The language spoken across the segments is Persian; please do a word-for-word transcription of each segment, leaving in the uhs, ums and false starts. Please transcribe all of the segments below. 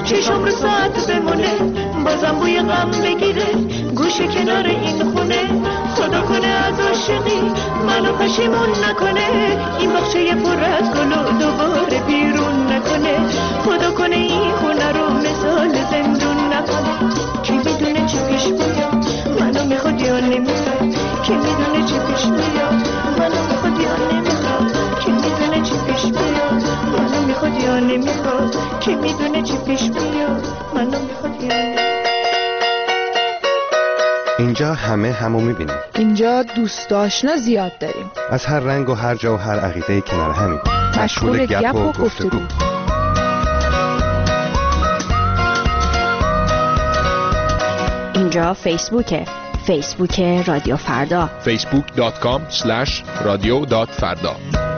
چشم رو ساعت بمونه بازم بوی غم بگیره گوشه کنار این خونه خدا کنه از عاشقی منو پشیمون نکنه این باغچه پر از گل و دوباره بیرون نکنه خدا کنه این خونه رو مثال زندون نکنه کی میدونه چی پیش میاد منو میخواد یا نمیخواد کی میدونه چی پیش میاد منو میخواد یا نمیخواد کی میدونه چی پیش میاد منو میخواد یا نمیخواد کی میدونه چی پیش میاد منو میخواد یا نمیخواد. اینجا همه همو میبینیم. اینجا دوست آشنا زیاد داریم. از هر رنگ و هر جا و هر عقیده کنار همین. مشغول گپ و گفتگو. اینجا فیسبوکه. فیسبوک رادیو فردا. فیسبوک دات کام اسلش رادیو دات فردا.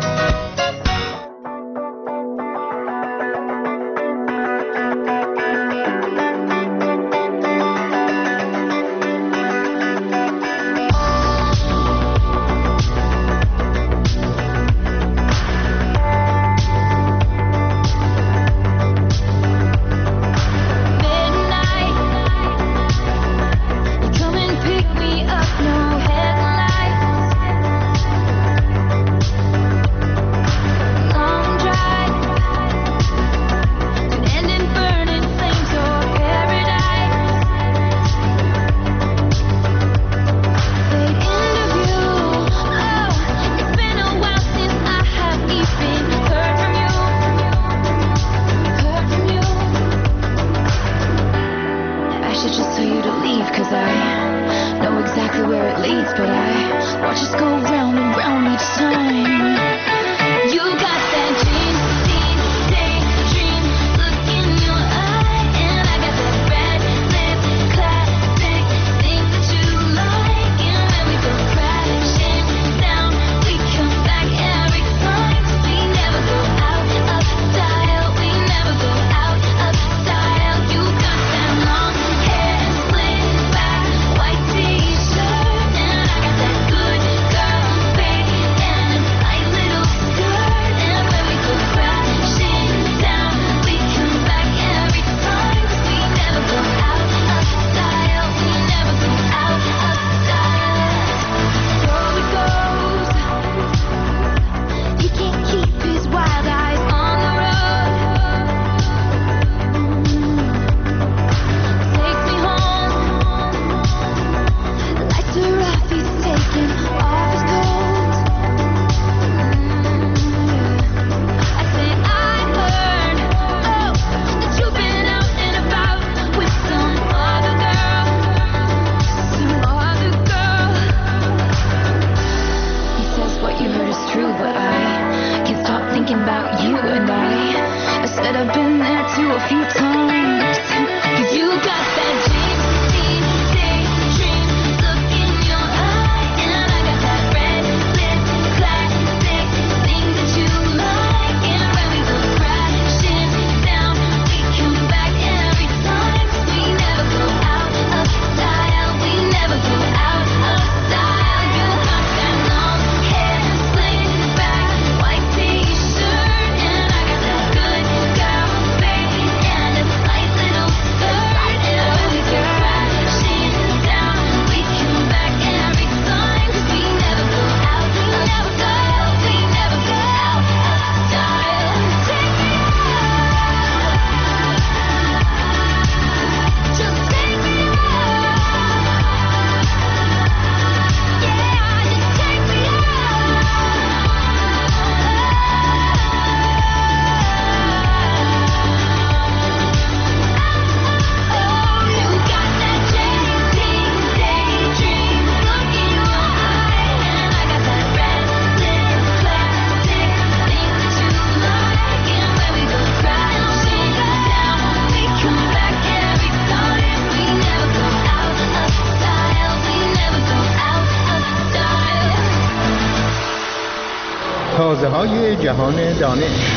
تازه های جهان دانش.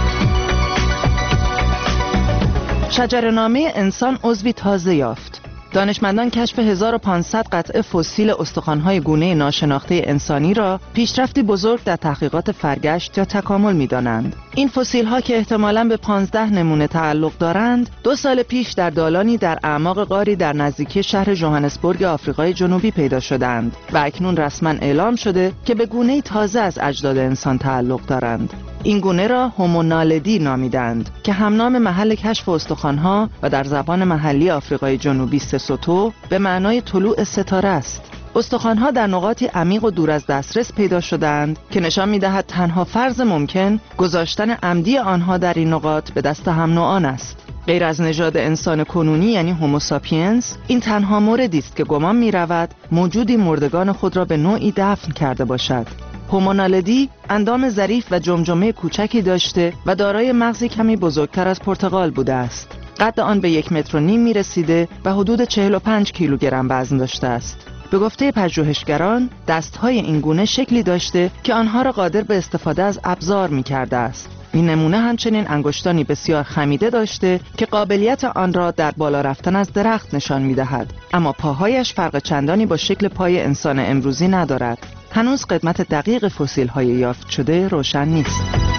شجره‌نامه انسان عضوی تازه یافت. دانشمندان کشف هزار و پانصد قطعه فسیل استخوان‌های گونه ناشناخته انسانی را پیشرفتی بزرگ در تحقیقات فرگشت یا تکامل می‌دانند. این فسیل‌ها که احتمالاً به پانزده نمونه تعلق دارند، دو سال پیش در دالانی در اعماق غاری در نزدیکی شهر ژوهانسبورگ آفریقای جنوبی پیدا شدند و اکنون رسما اعلام شده که به گونه‌ای تازه از اجداد انسان تعلق دارند. این گونه را هومونالدی نامیدند که همنام محل کشف استخوان‌ها و در زبان محلی آفریقای جنوبی سسوتو به معنای طلوع ستاره است. استخوان‌ها در نقاطی عمیق و دور از دسترس پیدا شدند که نشان می‌دهد تنها فرض ممکن گذاشتن عمدی آنها در این نقاط به دست هم نوعان است. غیر از نژاد انسان کنونی یعنی هوموساپینز، این تنها موردی است که گمان می‌رود موجودی مردگان خود را به نوعی دفن کرده باشد. هومونالدی اندام ظریف و جمجمه کوچکی داشته و دارای مغزی کمی بزرگتر از پرتقال بوده است. قد آن به یک متر و نیم می رسیده و حدود چهل و پنج کیلوگرم وزن داشته است. به گفته پژوهشگران، دستهای این گونه شکلی داشته که آنها را قادر به استفاده از ابزار می کرده است. این نمونه همچنین انگشتانی بسیار خمیده داشته که قابلیت آن را در بالا رفتن از درخت نشان می دهد. اما پاهایش فرق چندانی با شکل پای انسان امروزی ندارد. هنوز قدمت دقیق فسیل های یافت شده روشن نیست.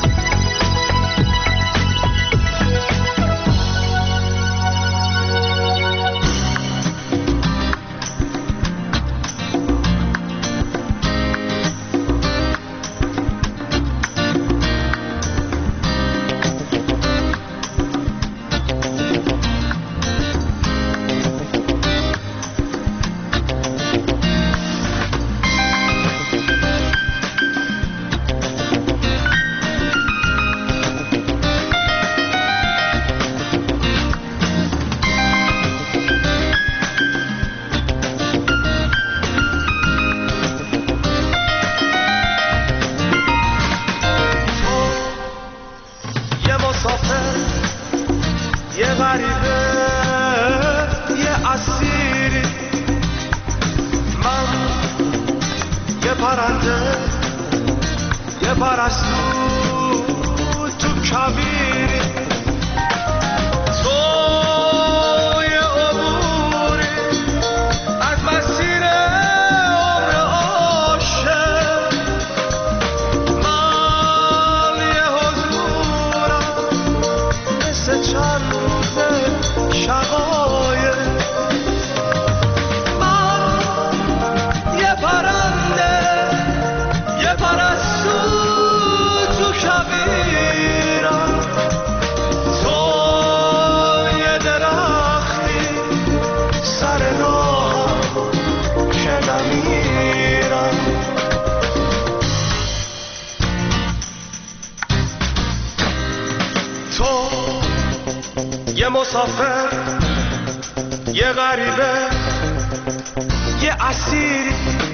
یه مسافر، یه غریبه، یه اسیر،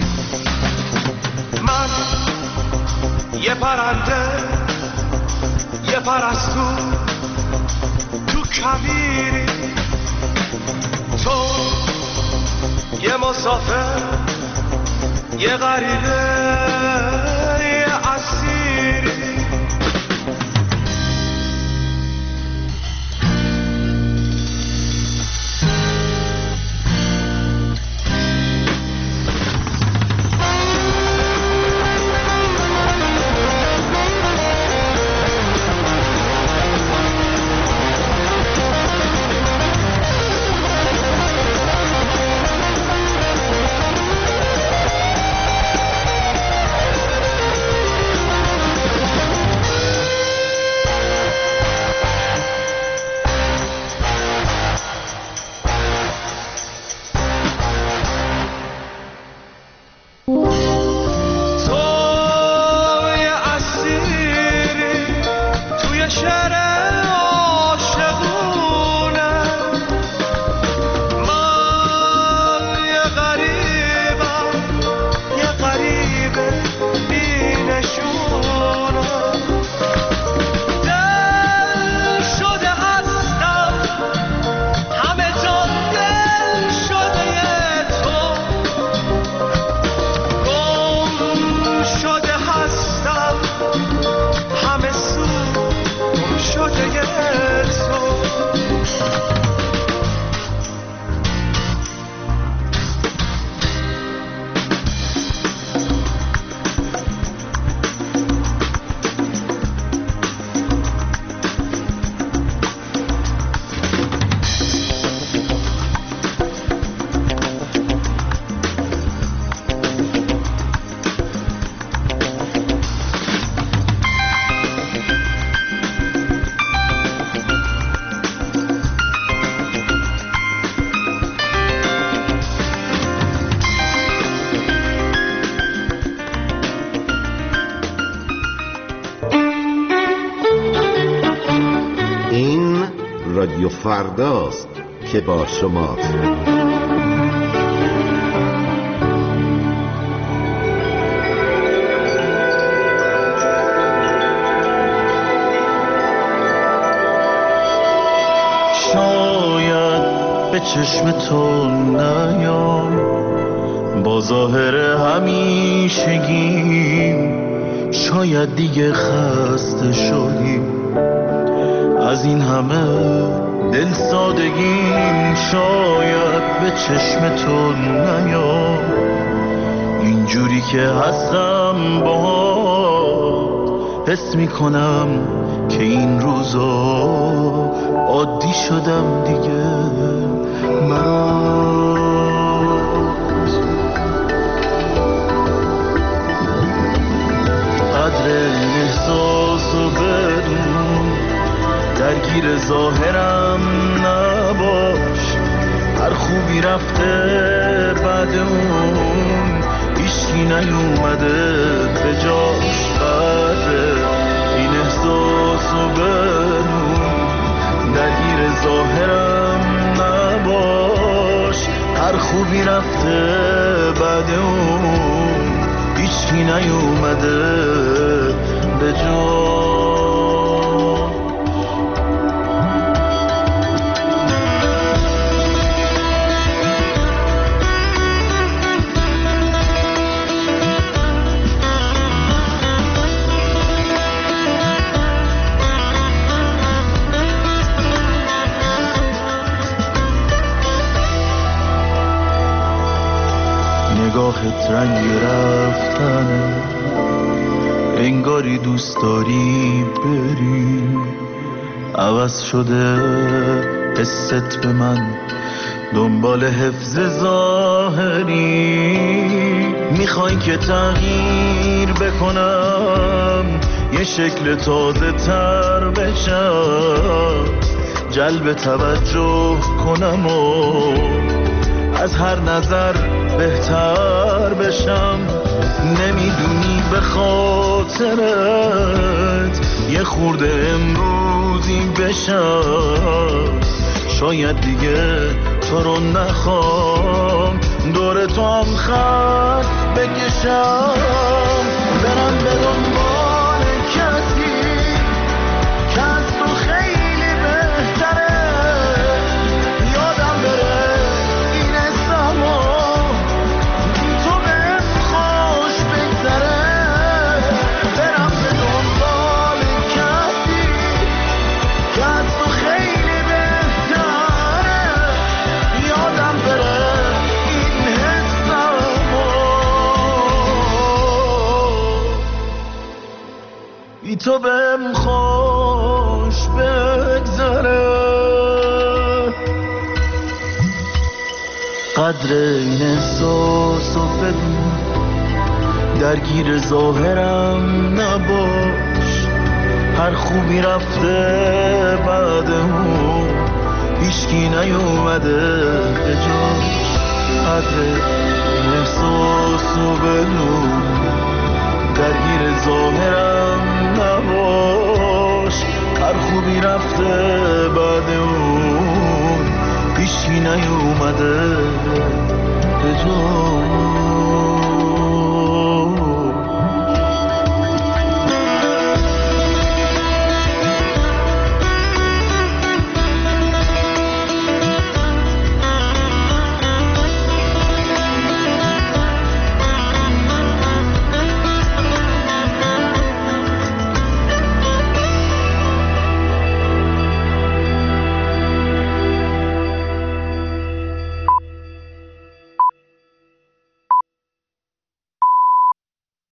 من یه پرنده، یه پرستو تو کویری. تو یه مسافر، یه غریبه، یه اسیری. رادیو فرداست که با شماست. شاید به چشم تو نیام با ظاهر همیشگیم، شاید دیگه خسته شدیم از این همه دل سادگیم. شاید به چشم تو نیام اینجوری که هستم باهات، حس میکنم که این روزا عادی شدم دیگه من. قدر این احساسو بدون، درگیر ظاهرم نباش، هر خوبی رفته بعد اون هیچکی نیومده به جاش. قدر این احساسو بدون، درگیر ظاهرم نباش، هر خوبی رفته بعد اون هیچکی نیومده به جا. نگاهت رنگ رفتنه، انگاری دوست داری بری، عوض شده حست به من، دنبال حفظ ظاهری. میخوای که تغییر بکنم، یه شکل تازه تر بشم، جلب توجه کنم و از هر نظر بهتر بشم. نمیدونی به خاطرت یه خورده امروزی بشم، شاید دیگه تو رو نخوام، دور تو هم خط بکشم، برم به دنبال کسی که از تو خیلی بهتره، یادم بره این زمان تو بهم خوش بگذره، برم به دنبال کسی که از تو خیلی بهتره، یادم بره این زمان تو بهم خوش بگذره. قدر این احساسو بدون، درگیر ظاهرم نباش، هر خوبی رفته بعد اون هیچکی نیومده به جاش. قدر این احساسو بدون، درگیر ظاهرم نباش، هر خوبی رفته بعد اون هیچکی نیومده به جا.